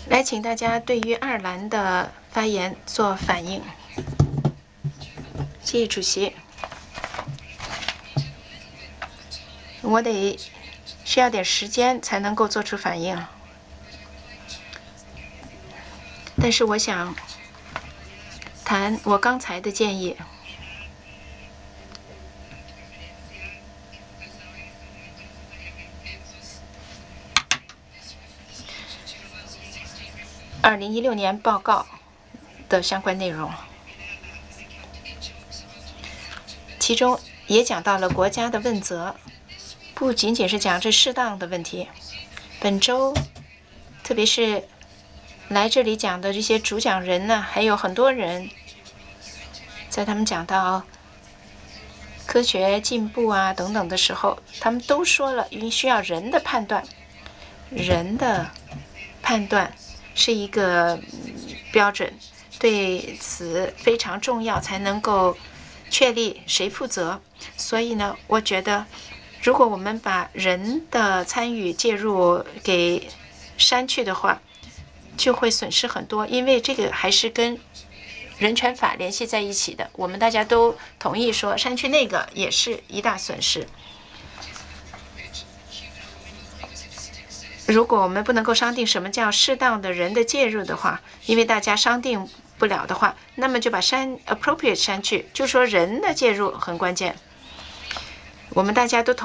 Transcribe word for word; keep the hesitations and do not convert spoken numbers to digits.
来，请大家对于爱尔兰的发言做反应。谢谢主席。我得需要点时间才能够做出反应，但是我想谈我刚才的建议。二零一六年报告的相关内容，其中也讲到了国家的问责，不仅仅是讲这适当的问题。本周，特别是来这里讲的这些主讲人呢，还有很多人，在他们讲到科学进步啊等等的时候，他们都说了，因为需要人的判断，人的判断是一个标准，对此非常重要，才能够确立谁负责。所以呢，我觉得，如果我们把人的参与介入给删去的话，就会损失很多，因为这个还是跟人权法联系在一起的。我们大家都同意说，删去那个也是一大损失。如果我们不能够商定什么叫适当的人的介入的话，因为大家商定不了的话，那么就把删 appropriate 删去，就说人的介入很关键。我们大家都同